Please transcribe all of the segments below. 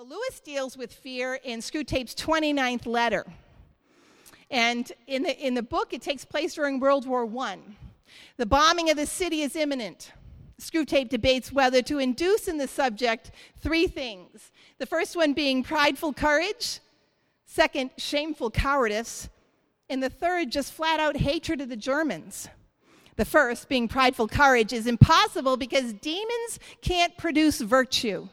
Well, Lewis deals with fear in Screwtape's 29th letter. And in the book, it takes place during World War I. The bombing of the city is imminent. Screwtape debates whether to induce in the subject three things. The first one being prideful courage, second, shameful cowardice, and the third, just flat-out hatred of the Germans. The first, being prideful courage, is impossible because demons can't produce virtue.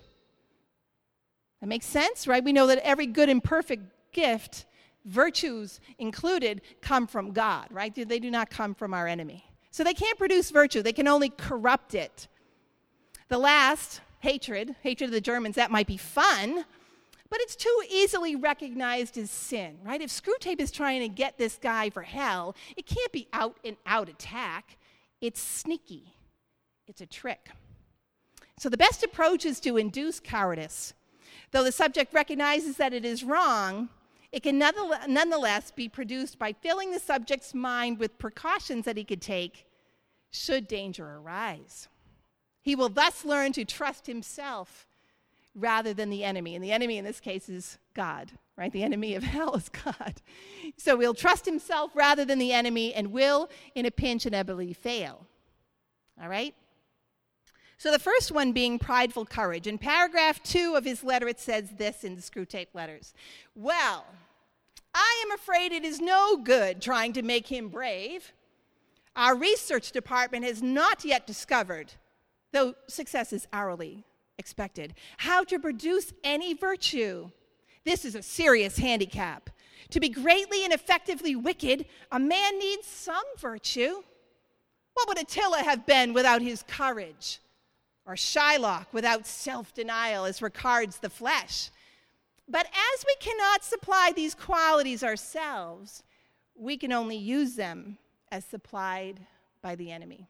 That makes sense, right? We know that every good and perfect gift, virtues included, come from God, right? They do not come from our enemy. So they can't produce virtue. They can only corrupt it. The last, hatred of the Germans, that might be fun, but it's too easily recognized as sin, right? If Screwtape is trying to get this guy for hell, it can't be out-and-out attack. It's sneaky. It's a trick. So the best approach is to induce cowardice. Though the subject recognizes that it is wrong, it can nonetheless be produced by filling the subject's mind with precautions that he could take should danger arise. He will thus learn to trust himself rather than the enemy. And the enemy in this case is God, right? The enemy of hell is God. So he'll trust himself rather than the enemy and will, in a pinch, inevitably fail. All right? So the first one being prideful courage. In paragraph 2 of his letter, it says this in the Screwtape letters. Well, I am afraid it is no good trying to make him brave. Our research department has not yet discovered, though success is hourly expected, how to produce any virtue. This is a serious handicap. To be greatly and effectively wicked, a man needs some virtue. What would Attila have been without his courage? Or Shylock without self-denial as regards the flesh? But as we cannot supply these qualities ourselves, we can only use them as supplied by the enemy.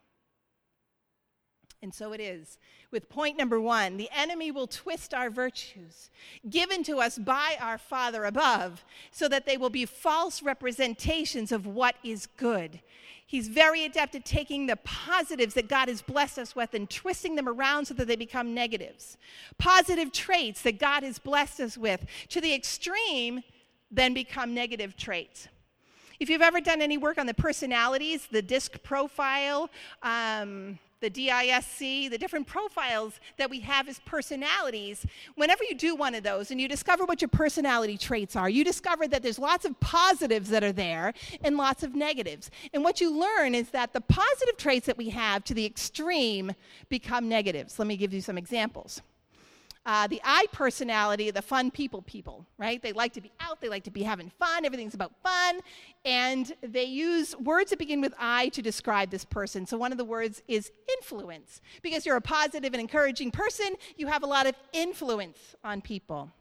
And so it is. With point number 1, the enemy will twist our virtues, given to us by our Father above, so that they will be false representations of what is good. He's very adept at taking the positives that God has blessed us with and twisting them around so that they become negatives. Positive traits that God has blessed us with, to the extreme, then become negative traits. If you've ever done any work on the personalities, the DISC profile, the DISC, the different profiles that we have as personalities, whenever you do one of those and you discover what your personality traits are, you discover that there's lots of positives that are there and lots of negatives. And what you learn is that the positive traits that we have to the extreme become negatives. Let me give you some examples. The I personality, the fun people, right? They like to be out, they like to be having fun, everything's about fun, and they use words that begin with I to describe this person. So one of the words is influence. Because you're a positive and encouraging person, you have a lot of influence on people.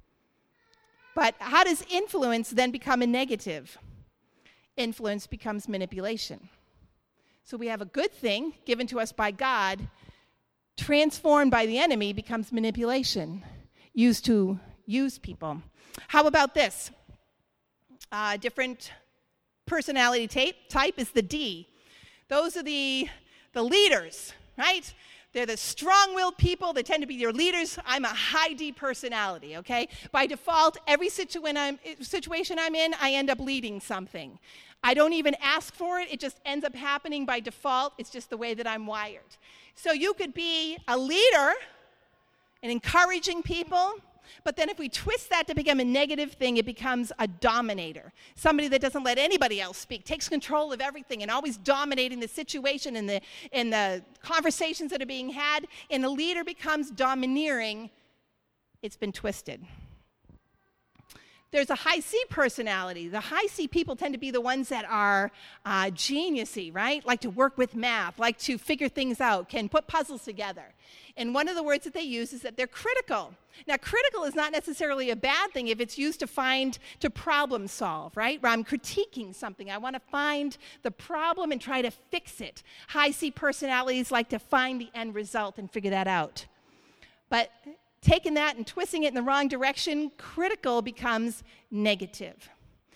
But how does influence then become a negative? Influence becomes manipulation. So we have a good thing given to us by God, transformed by the enemy, becomes manipulation, used to use people. How about this? Different personality type is the D. Those are the leaders, right? They're the strong-willed people. They tend to be your leaders. I'm a high D personality, okay? By default, every situation I'm in, I end up leading something. I don't even ask for it. It just ends up happening by default. It's just the way that I'm wired. So you could be a leader and encouraging people, but then if we twist that to become a negative thing, it becomes a dominator. Somebody that doesn't let anybody else speak, takes control of everything and always dominating the situation and the conversations that are being had, and the leader becomes domineering. It's been twisted. There's a high C personality. The high C people tend to be the ones that are geniusy, right? Like to work with math, like to figure things out, can put puzzles together. And one of the words that they use is that they're critical. Now, critical is not necessarily a bad thing if it's used to problem solve, right? Where I'm critiquing something. I want to find the problem and try to fix it. High C personalities like to find the end result and figure that out. But taking that and twisting it in the wrong direction, critical becomes negative.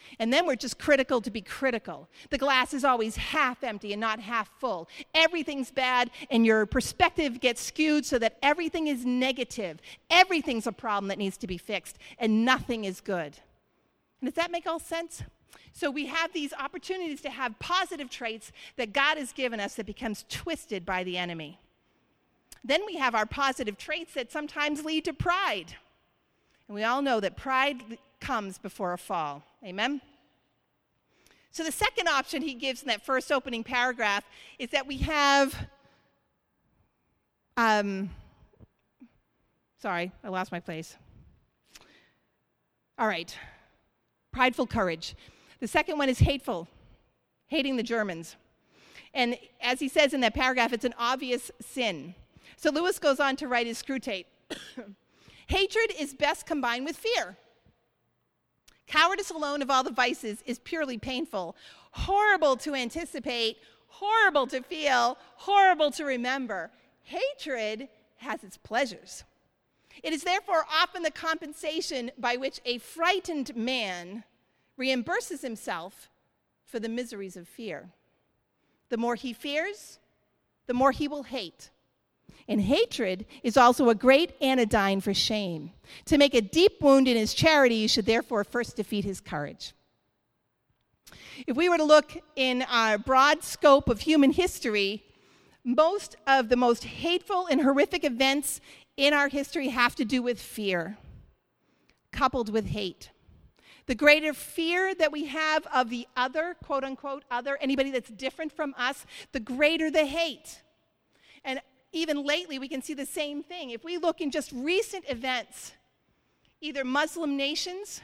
And then we're just critical to be critical. The glass is always half empty and not half full. Everything's bad, and your perspective gets skewed so that everything is negative. Everything's a problem that needs to be fixed, and nothing is good. And does that make all sense? So we have these opportunities to have positive traits that God has given us that becomes twisted by the enemy. Then we have our positive traits that sometimes lead to pride. And we all know that pride comes before a fall. Amen? So the second option he gives in that first opening paragraph is that we have, sorry, I lost my place. All right, prideful courage. The second one is hateful, hating the Germans. And as he says in that paragraph, it's an obvious sin. So Lewis goes on to write his Screwtape. Hatred is best combined with fear. Cowardice alone of all the vices is purely painful, horrible to anticipate, horrible to feel, horrible to remember. Hatred has its pleasures. It is therefore often the compensation by which a frightened man reimburses himself for the miseries of fear. The more he fears, the more he will hate. And hatred is also a great anodyne for shame. To make a deep wound in his charity, you should therefore first defeat his courage. If we were to look in our broad scope of human history, most of the most hateful and horrific events in our history have to do with fear, coupled with hate. The greater fear that we have of the other, quote unquote, other, anybody that's different from us, the greater the hate. And even lately, we can see the same thing. If we look in just recent events, either Muslim nations,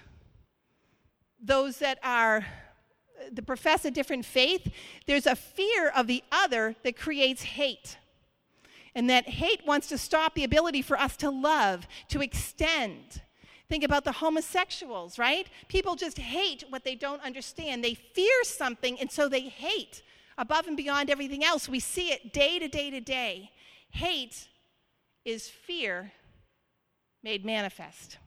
those that profess a different faith, there's a fear of the other that creates hate. And that hate wants to stop the ability for us to love, to extend. Think about the homosexuals, right? People just hate what they don't understand. They fear something, and so they hate above and beyond everything else. We see it day to day to day. Hate is fear made manifest.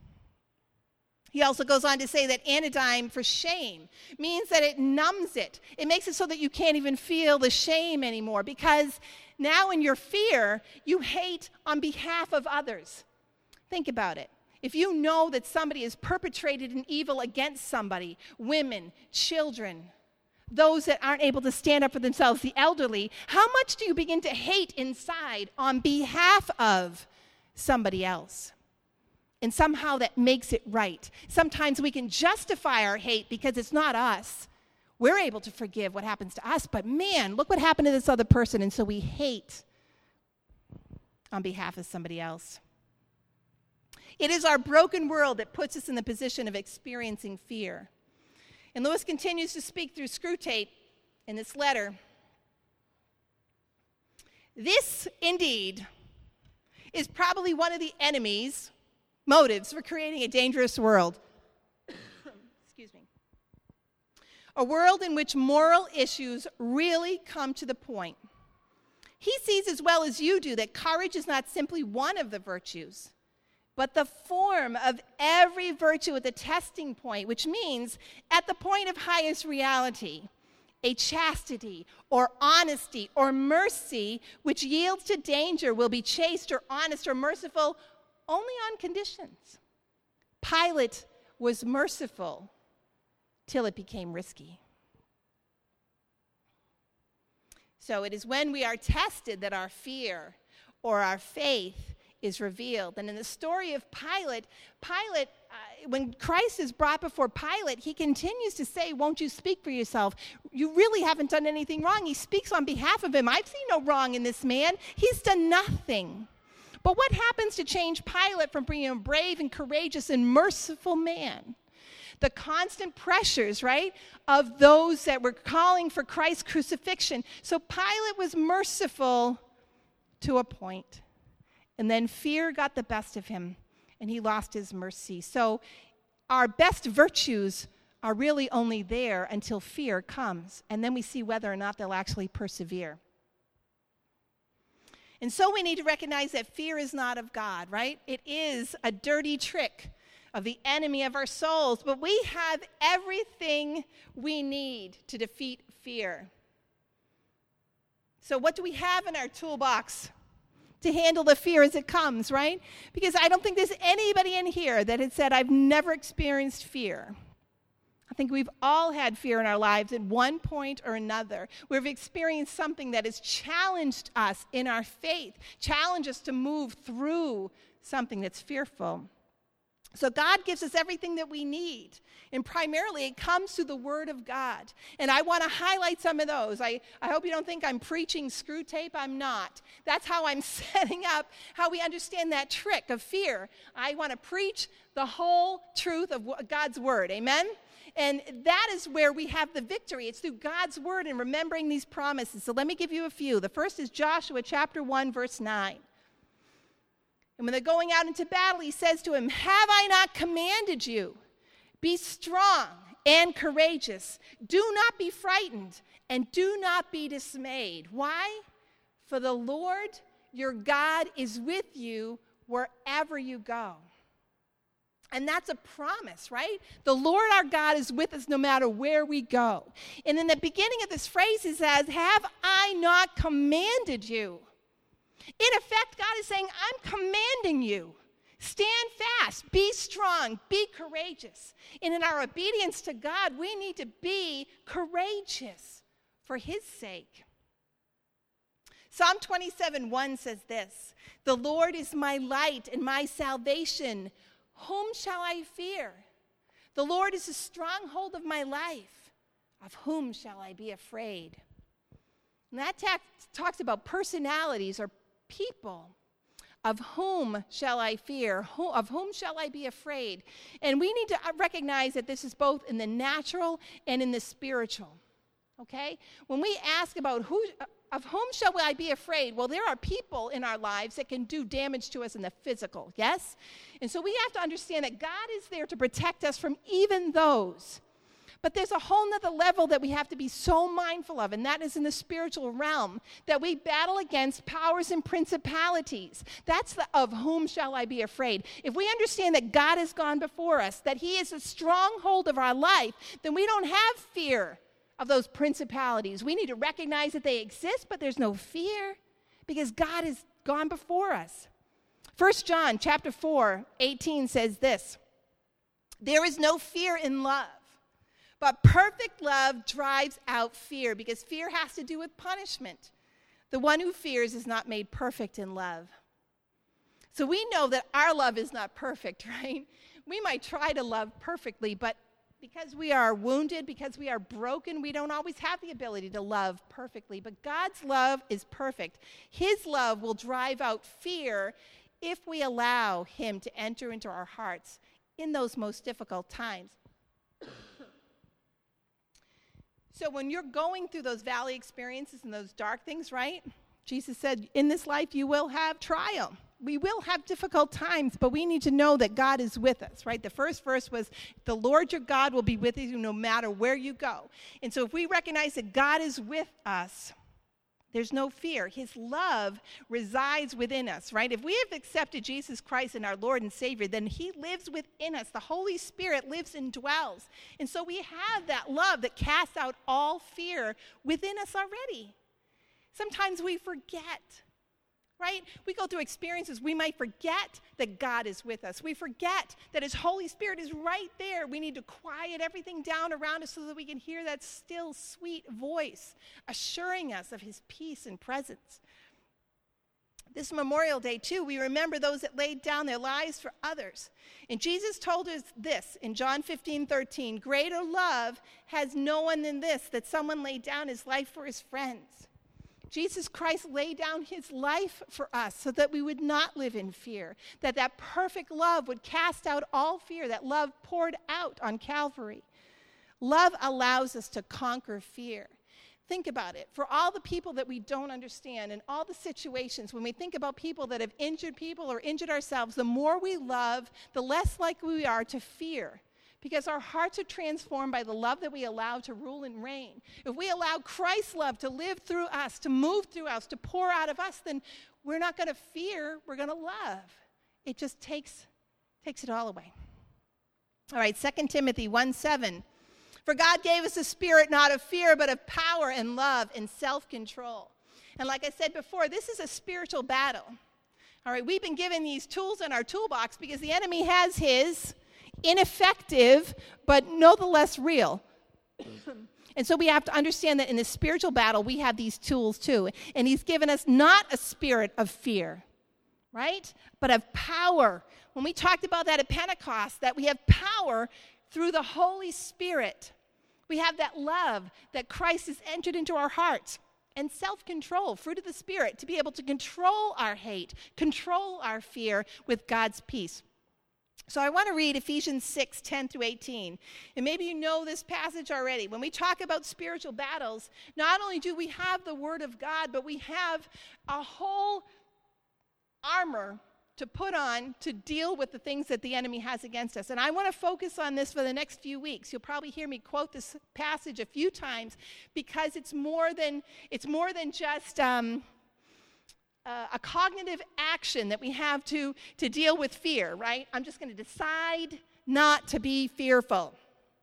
He also goes on to say that anodyne for shame means that it numbs it. It makes it so that you can't even feel the shame anymore, because now in your fear, you hate on behalf of others. Think about it. If you know that somebody has perpetrated an evil against somebody, women, children, those that aren't able to stand up for themselves, the elderly, how much do you begin to hate inside on behalf of somebody else? And somehow that makes it right. Sometimes we can justify our hate because it's not us. We're able to forgive what happens to us, but man, look what happened to this other person, and so we hate on behalf of somebody else. It is our broken world that puts us in the position of experiencing fear. And Lewis continues to speak through Screwtape in this letter. This, indeed, is probably one of the enemy's motives for creating a dangerous world. Excuse me. A world in which moral issues really come to the point. He sees as well as you do that courage is not simply one of the virtues, but the form of every virtue at the testing point, which means at the point of highest reality, a chastity or honesty or mercy which yields to danger will be chaste or honest or merciful only on conditions. Pilate was merciful till it became risky. So it is when we are tested that our fear or our faith is revealed. And in the story of Pilate, when Christ is brought before Pilate, he continues to say, won't you speak for yourself? You really haven't done anything wrong. He speaks on behalf of him. I've seen no wrong in this man. He's done nothing. But what happens to change Pilate from being a brave and courageous and merciful man? The constant pressures, right, of those that were calling for Christ's crucifixion. So Pilate was merciful to a point. And then fear got the best of him, and he lost his mercy. So our best virtues are really only there until fear comes, and then we see whether or not they'll actually persevere. And so we need to recognize that fear is not of God, right? It is a dirty trick of the enemy of our souls, but we have everything we need to defeat fear. So what do we have in our toolbox to handle the fear as it comes, right? Because I don't think there's anybody in here that had said, I've never experienced fear. I think we've all had fear in our lives at one point or another. We've experienced something that has challenged us in our faith, challenged us to move through something that's fearful. So God gives us everything that we need. And primarily, it comes through the Word of God. And I want to highlight some of those. I hope you don't think I'm preaching screw tape. I'm not. That's how I'm setting up how we understand that trick of fear. I want to preach the whole truth of God's Word. Amen? And that is where we have the victory. It's through God's Word and remembering these promises. So let me give you a few. The first is Joshua chapter 1, verse 9. And when they're going out into battle, he says to him, have I not commanded you? Be strong and courageous. Do not be frightened and do not be dismayed. Why? For the Lord your God is with you wherever you go. And that's a promise, right? The Lord our God is with us no matter where we go. And in the beginning of this phrase, he says, have I not commanded you? In effect, God is saying, I'm commanding you. Stand fast, be strong, be courageous. And in our obedience to God, we need to be courageous for his sake. Psalm 27:1 says this, the Lord is my light and my salvation. Whom shall I fear? The Lord is the stronghold of my life. Of whom shall I be afraid? And that talks about personalities or people. Of whom shall I fear? Of whom shall I be afraid? And we need to recognize that this is both in the natural and in the spiritual. Okay? When we ask about of whom shall I be afraid? Well, there are people in our lives that can do damage to us in the physical, yes? And so we have to understand that God is there to protect us from even those. But there's a whole nother level that we have to be so mindful of, and that is in the spiritual realm, that we battle against powers and principalities. That's the of whom shall I be afraid. If we understand that God has gone before us, that he is a stronghold of our life, then we don't have fear of those principalities. We need to recognize that they exist, but there's no fear because God has gone before us. 1 John chapter 4:18 says this, there is no fear in love, but perfect love drives out fear, because fear has to do with punishment. The one who fears is not made perfect in love. So we know that our love is not perfect, right? We might try to love perfectly, but because we are wounded, because we are broken, we don't always have the ability to love perfectly. But God's love is perfect. His love will drive out fear if we allow him to enter into our hearts in those most difficult times. So when you're going through those valley experiences and those dark things, right? Jesus said, in this life you will have trial. We will have difficult times, but we need to know that God is with us, right? The first verse was, the Lord your God will be with you no matter where you go. And so if we recognize that God is with us, there's no fear. His love resides within us, right? If we have accepted Jesus Christ as our Lord and Savior, then he lives within us. The Holy Spirit lives and dwells. And so we have that love that casts out all fear within us already. Sometimes we forget, right? We go through experiences, we might forget that God is with us. We forget that his Holy Spirit is right there. We need to quiet everything down around us so that we can hear that still, sweet voice assuring us of his peace and presence. This Memorial Day, too, we remember those that laid down their lives for others. And Jesus told us this in John 15:13, greater love has no one than this, that someone laid down his life for his friends. Jesus Christ laid down his life for us so that we would not live in fear, that perfect love would cast out all fear, that love poured out on Calvary. Love allows us to conquer fear. Think about it. For all the people that we don't understand and all the situations, when we think about people that have injured people or injured ourselves, the more we love, the less likely we are to fear. Because our hearts are transformed by the love that we allow to rule and reign. If we allow Christ's love to live through us, to move through us, to pour out of us, then we're not going to fear, we're going to love. It just takes it all away. All right, 2 Timothy 1:7. For God gave us a spirit not of fear, but of power and love and self-control. And like I said before, this is a spiritual battle. All right, we've been given these tools in our toolbox because the enemy has his ineffective, but nonetheless real. And so we have to understand that in the spiritual battle, we have these tools too. And he's given us not a spirit of fear, right? But of power. When we talked about that at Pentecost, that we have power through the Holy Spirit. We have that love that Christ has entered into our hearts. And self-control, fruit of the Spirit, to be able to control our hate, control our fear with God's peace. So I want to read Ephesians 6:10 through 18. And maybe you know this passage already. When we talk about spiritual battles, not only do we have the Word of God, but we have a whole armor to put on to deal with the things that the enemy has against us. And I want to focus on this for the next few weeks. You'll probably hear me quote this passage a few times because it's more than just a cognitive action that we have to deal with fear, right? I'm just going to decide not to be fearful.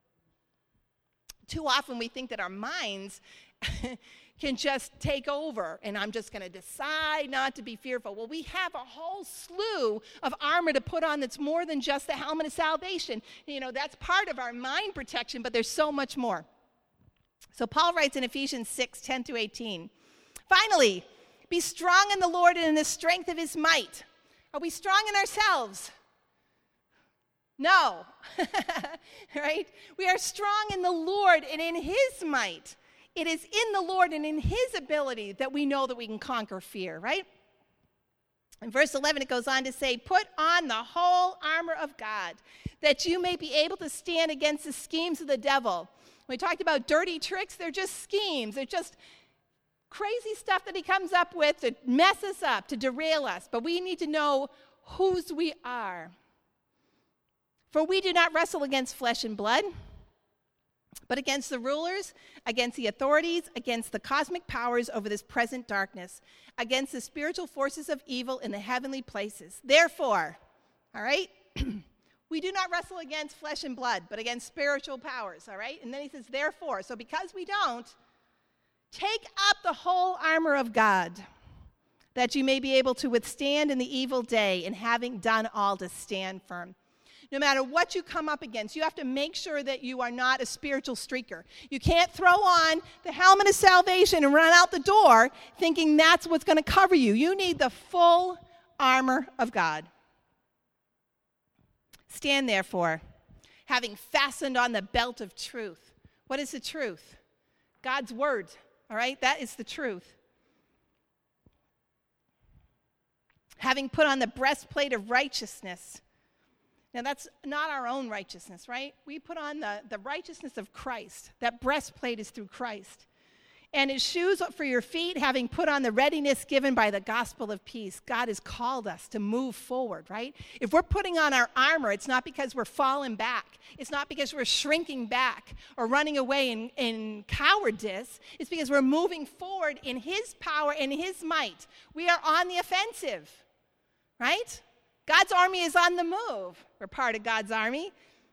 Too often we think that our minds can just take over, and I'm just going to decide not to be fearful. Well, we have a whole slew of armor to put on that's more than just the helmet of salvation. You know, that's part of our mind protection, but there's so much more. So Paul writes in Ephesians 6:10 through 18, finally, be strong in the Lord and in the strength of his might. Are we strong in ourselves? No. Right? We are strong in the Lord and in his might. It is in the Lord and in his ability that we know that we can conquer fear, right? In verse 11, it goes on to say, put on the whole armor of God, that you may be able to stand against the schemes of the devil. When we talked about dirty tricks, they're just schemes. They're just crazy stuff that he comes up with to mess us up, to derail us. But we need to know whose we are. For we do not wrestle against flesh and blood, but against the rulers, against the authorities, against the cosmic powers over this present darkness, against the spiritual forces of evil in the heavenly places. Therefore, all right, we do not wrestle against flesh and blood, but against spiritual powers, all right? And then he says, therefore, so because we don't, take up the whole armor of God, that you may be able to withstand in the evil day, and having done all to stand firm. No matter what you come up against, you have to make sure that you are not a spiritual streaker. You can't throw on the helmet of salvation and run out the door thinking that's what's going to cover you. You need the full armor of God. Stand therefore, having fastened on the belt of truth. What is the truth? God's word, all right? That is the truth. Having put on the breastplate of righteousness. Now, that's not our own righteousness, right? We put on the righteousness of Christ. That breastplate is through Christ. And his shoes for your feet, having put on the readiness given by the gospel of peace. God has called us to move forward, right? If we're putting on our armor, it's not because we're falling back. It's not because we're shrinking back or running away in cowardice. It's because we're moving forward in his power and his might. We are on the offensive, right? God's army is on the move. We're part of God's army.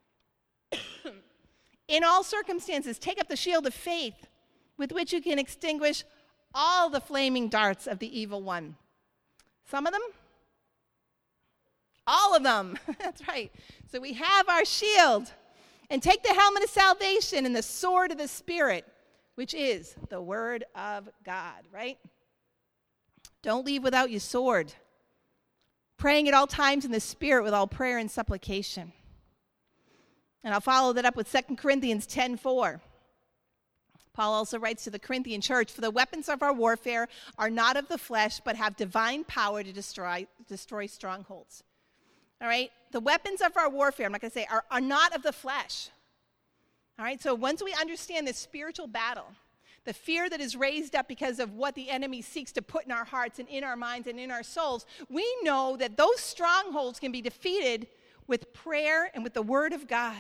In all circumstances, take up the shield of faith with which you can extinguish all the flaming darts of the evil one. Some of them? All of them. That's right. So we have our shield. And take the helmet of salvation and the sword of the Spirit, which is the word of God, right? Don't leave without your sword. Praying at all times in the Spirit with all prayer and supplication. And I'll follow that up with 2 Corinthians 10:4. Paul also writes to the Corinthian church, for the weapons of our warfare are not of the flesh, but have divine power to destroy strongholds. All right? The weapons of our warfare, I'm not going to say, are not of the flesh. All right? So once we understand this spiritual battle, the fear that is raised up because of what the enemy seeks to put in our hearts and in our minds and in our souls, we know that those strongholds can be defeated with prayer and with the word of God.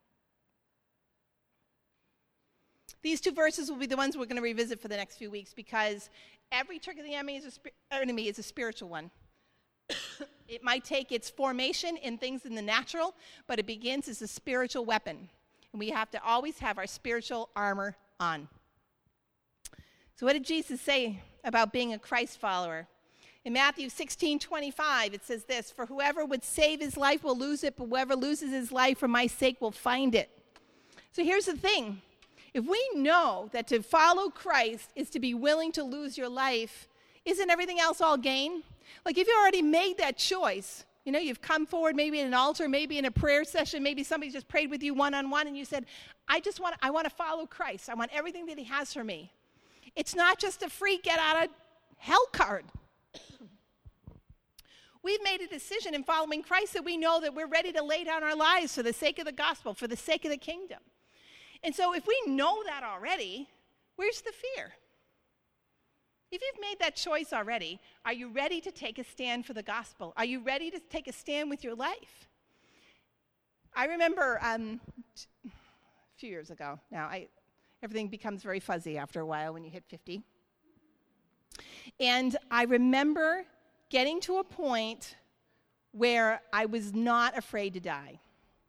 These two verses will be the ones we're going to revisit for the next few weeks because every trick of the enemy is a spiritual one. It might take its formation in things in the natural, but it begins as a spiritual weapon. And we have to always have our spiritual armor on. So what did Jesus say about being a Christ follower? In Matthew 16:25, it says this, "For whoever would save his life will lose it, but whoever loses his life for my sake will find it." So here's the thing. If we know that to follow Christ is to be willing to lose your life, isn't everything else all gain? Like if you already made that choice, you've come forward maybe in an altar, maybe in a prayer session, maybe somebody just prayed with you one-on-one and you said, I want to follow Christ. I want everything that he has for me. It's not just a free get out of hell card. We've made a decision in following Christ that we know that we're ready to lay down our lives for the sake of the gospel, for the sake of the kingdom. And so if we know that already, where's the fear? If you've made that choice already, are you ready to take a stand for the gospel? Are you ready to take a stand with your life? I remember a few years ago now, everything becomes very fuzzy after a while when you hit 50. And I remember getting to a point where I was not afraid to die.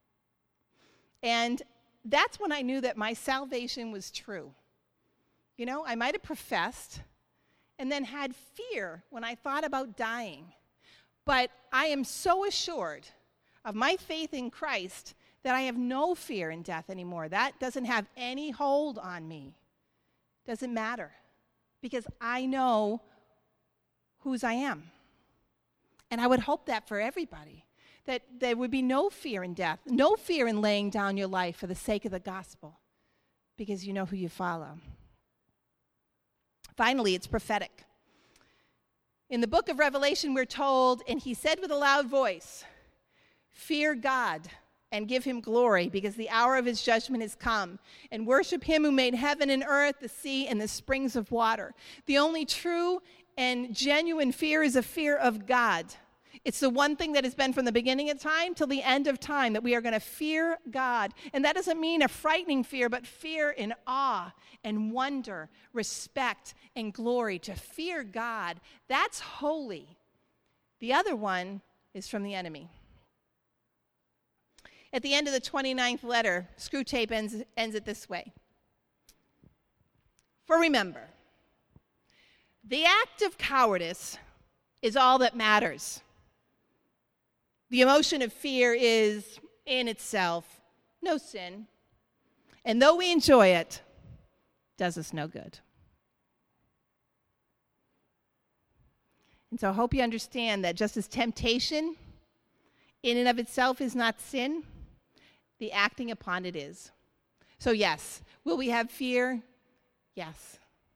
And that's when I knew that my salvation was true. I might have professed and then had fear when I thought about dying. But I am so assured of my faith in Christ that I have no fear in death anymore. That doesn't have any hold on me. Doesn't matter. Because I know whose I am. And I would hope that for everybody, that there would be no fear in death, no fear in laying down your life for the sake of the gospel, because you know who you follow. Finally, it's prophetic. In the book of Revelation, we're told, and he said with a loud voice, "Fear God and give him glory, because the hour of his judgment is come, and worship him who made heaven and earth, the sea, and the springs of water." The only true and genuine fear is a fear of God. It's the one thing that has been from the beginning of time till the end of time, that we are going to fear God. And that doesn't mean a frightening fear, but fear in awe and wonder, respect and glory. To fear God, that's holy. The other one is from the enemy. At the end of the 29th letter, Screwtape ends it this way. "For remember, the act of cowardice is all that matters. The emotion of fear is, in itself, no sin. And though we enjoy it, does us no good." And so I hope you understand that just as temptation in and of itself is not sin, the acting upon it is. So yes, will we have fear? Yes.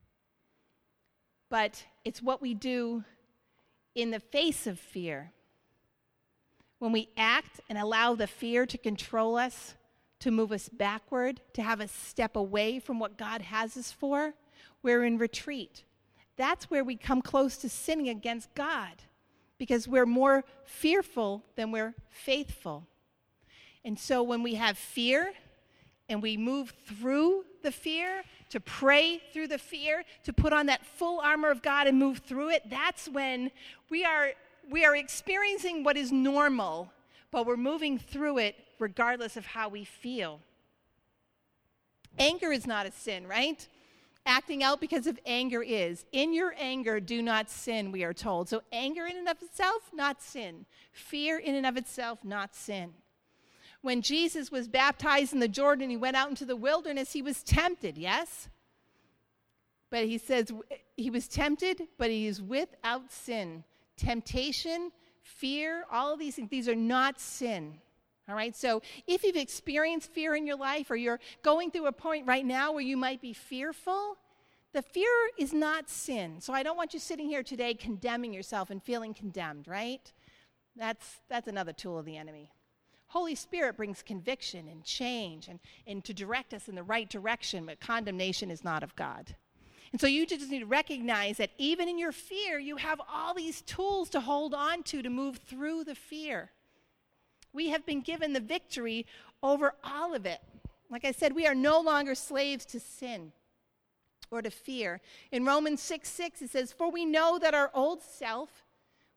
But it's what we do in the face of fear. When we act and allow the fear to control us, to move us backward, to have us step away from what God has us for, we're in retreat. That's where we come close to sinning against God, because we're more fearful than we're faithful. And so when we have fear and we move through the fear, to pray through the fear, to put on that full armor of God and move through it, that's when we are experiencing what is normal, but we're moving through it regardless of how we feel. Anger is not a sin, right? Acting out because of anger is. In your anger, do not sin, we are told. So anger in and of itself, not sin. Fear in and of itself, not sin. When Jesus was baptized in the Jordan, he went out into the wilderness, he was tempted, yes? But he says he was tempted, but he is without sin. Temptation, fear, all of these things, these are not sin. All right, so if you've experienced fear in your life, or you're going through a point right now where you might be fearful, the fear is not sin. So I don't want you sitting here today condemning yourself and feeling condemned, right? That's another tool of the enemy. Holy Spirit brings conviction and change and to direct us in the right direction, but condemnation is not of God. And so you just need to recognize that even in your fear, you have all these tools to hold on to move through the fear. We have been given the victory over all of it. Like I said, we are no longer slaves to sin or to fear. In Romans 6:6, it says, "For we know that our old self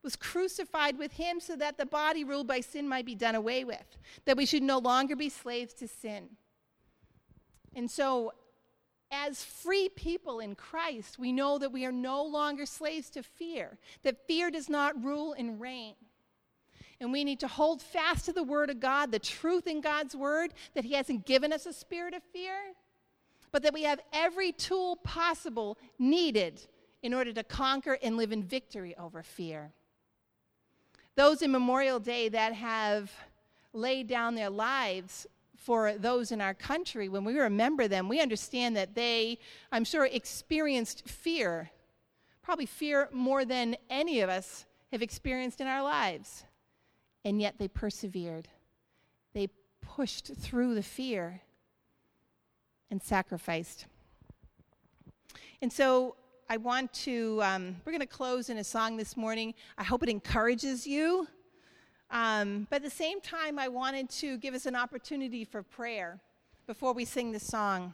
was crucified with him so that the body ruled by sin might be done away with, that we should no longer be slaves to sin. And so, as free people in Christ, we know that we are no longer slaves to fear, that fear does not rule and reign. And we need to hold fast to the Word of God, the truth in God's Word, that He hasn't given us a spirit of fear, but that we have every tool possible needed in order to conquer and live in victory over fear. Those in Memorial Day that have laid down their lives for those in our country, when we remember them, we understand that they, I'm sure, experienced fear, probably fear more than any of us have experienced in our lives. And yet they persevered. They pushed through the fear and sacrificed. And so I want to, we're going to close in a song this morning. I hope it encourages you. But at the same time, I wanted to give us an opportunity for prayer before we sing the song.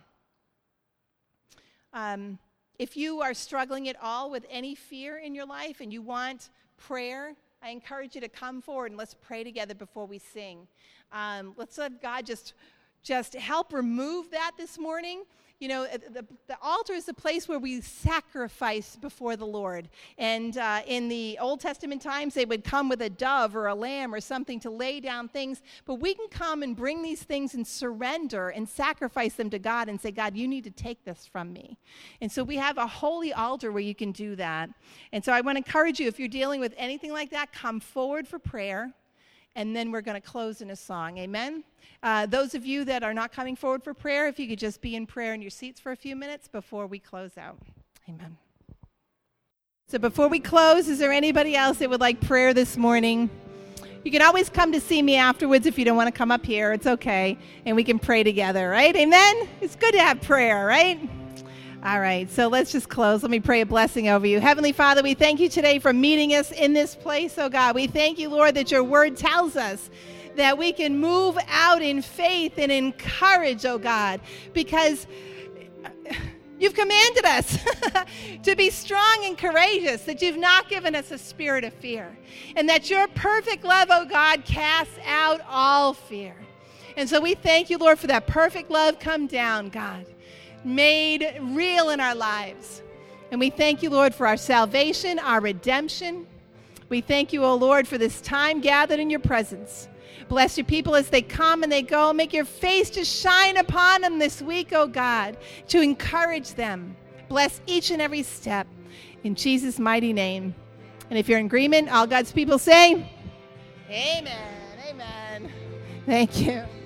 If you are struggling at all with any fear in your life and you want prayer, I encourage you to come forward and let's pray together before we sing. Let's let God just help remove that this morning. You know, the altar is the place where we sacrifice before the Lord. And in the Old Testament times, they would come with a dove or a lamb or something to lay down things. But we can come and bring these things and surrender and sacrifice them to God and say, God, you need to take this from me. And so we have a holy altar where you can do that. And so I want to encourage you, if you're dealing with anything like that, come forward for prayer. And then we're going to close in a song. Amen? Those of you that are not coming forward for prayer, if you could just be in prayer in your seats for a few minutes before we close out. Amen. So before we close, is there anybody else that would like prayer this morning? You can always come to see me afterwards if you don't want to come up here. It's okay. And we can pray together, right? Amen? It's good to have prayer, right? All right, so let's just close. Let me pray a blessing over you. Heavenly Father, we thank you today for meeting us in this place, oh God. We thank you, Lord, that your word tells us that we can move out in faith and in courage, oh God, because you've commanded us to be strong and courageous, that you've not given us a spirit of fear, and that your perfect love, oh God, casts out all fear. And so we thank you, Lord, for that perfect love come down, God, made real in our lives. And we thank you, Lord, for our salvation, our redemption. We thank you, O Lord, for this time gathered in your presence. Bless your people as they come and they go. Make your face to shine upon them this week, O God, to encourage them. Bless each and every step in Jesus' mighty name. And if you're in agreement, all God's people say, amen, amen. Thank you.